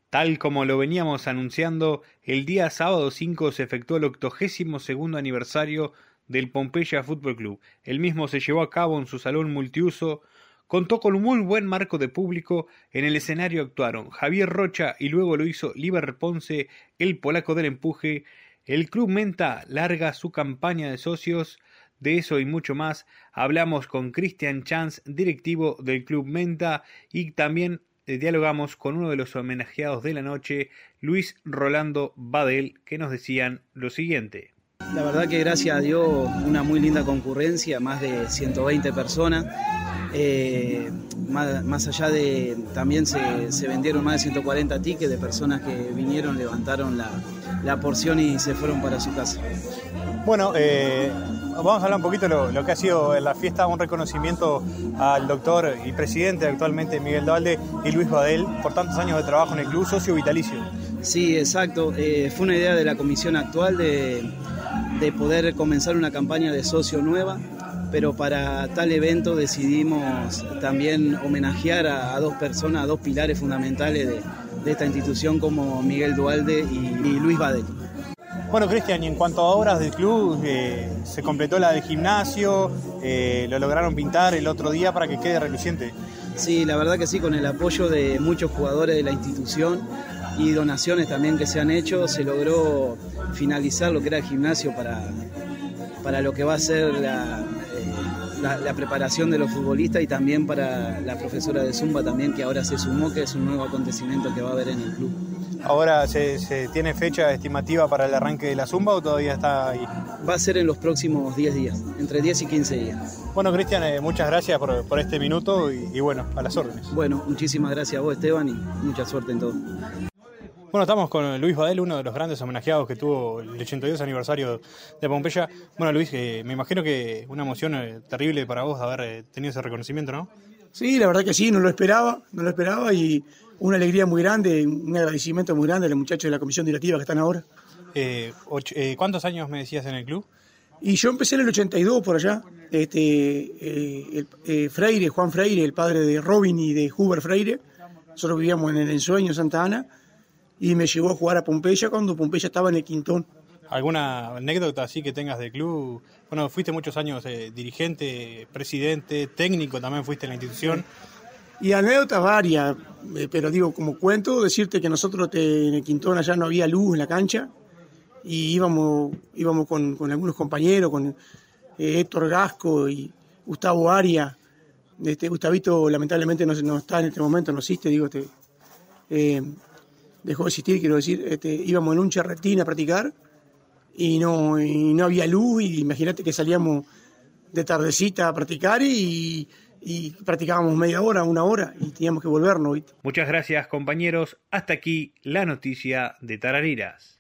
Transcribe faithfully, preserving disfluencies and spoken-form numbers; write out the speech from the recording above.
Tal como lo veníamos anunciando, el día sábado cinco se efectuó el octogésimo segundo aniversario del Pompeya Fútbol Club. El mismo se llevó a cabo en su salón multiuso, contó con un muy buen marco de público. En el escenario actuaron Javier Rocha y luego lo hizo Liber Ponce, el polaco del empuje. El Club Menta larga su campaña de socios. De eso y mucho más hablamos con Cristian Chance, directivo del Club Menta, y también dialogamos con uno de los homenajeados de la noche, Luis Rolando Badel, que nos decían lo siguiente. La verdad que gracias a Dios una muy linda concurrencia, más de ciento veinte personas. Eh, más, más allá de, también se, se vendieron más de ciento cuarenta tickets de personas que vinieron, levantaron la, la porción y se fueron para su casa. Bueno, eh, vamos a hablar un poquito de lo, lo que ha sido la fiesta, un reconocimiento al doctor y presidente actualmente Miguel Duhalde y Luis Badel por tantos años de trabajo en el club, socio vitalicio. Sí, exacto. Eh, fue una idea de la comisión actual de, de poder comenzar una campaña de socio nueva, pero para tal evento decidimos también homenajear a, a dos personas, a dos pilares fundamentales de, de esta institución como Miguel Duhalde y, y Luis Badel. Bueno, Cristian, y en cuanto a obras del club, eh, se completó la del gimnasio, eh, lo lograron pintar el otro día para que quede reluciente. Sí, la verdad que sí, con el apoyo de muchos jugadores de la institución y donaciones también que se han hecho, se logró finalizar lo que era el gimnasio para, para lo que va a ser la, eh, la, la preparación de los futbolistas y también para la profesora de Zumba también, que ahora se sumó, que es un nuevo acontecimiento que va a haber en el club. ¿Ahora se, se tiene fecha estimativa para el arranque de la Zumba o todavía está ahí? Va a ser en los próximos diez días, entre diez y quince días. Bueno, Cristian, eh, muchas gracias por, por este minuto y, y bueno, a las órdenes. Bueno, muchísimas gracias a vos, Esteban, y mucha suerte en todo. Bueno, estamos con Luis Badel, uno de los grandes homenajeados que tuvo el ochenta y dos aniversario de Pompeya. Bueno, Luis, eh, me imagino que una emoción eh, terrible para vos de haber eh, tenido ese reconocimiento, ¿no? Sí, la verdad que sí, no lo esperaba, no lo esperaba y una alegría muy grande, un agradecimiento muy grande a los muchachos de la comisión directiva que están ahora. Eh, ocho, eh, ¿Cuántos años me decías en el club? Y yo empecé en el ochenta y dos por allá. Este, eh, el, eh, Freire, Juan Freire, el padre de Robin y de Huber Freire, nosotros vivíamos en el Ensueño, Santa Ana, y me llevó a jugar a Pompeya cuando Pompeya estaba en el Quintón. ¿Alguna anécdota así que tengas del club? Bueno, fuiste muchos años eh, dirigente, presidente, técnico también fuiste en la institución. Y anécdotas varias, eh, pero digo, como cuento, decirte que nosotros te, en el Quintón allá no había luz en la cancha y íbamos íbamos con, con algunos compañeros, con eh, Héctor Gasco y Gustavo Aria. Este, Gustavito lamentablemente no, no está en este momento, no existe, digo, te, eh, dejó de existir, quiero decir. Este, íbamos en un charretín a practicar y no, y no había luz, y imagínate que salíamos de tardecita a practicar y, y practicábamos media hora, una hora y teníamos que volvernos. Muchas gracias, compañeros. Hasta aquí la noticia de Tarariras.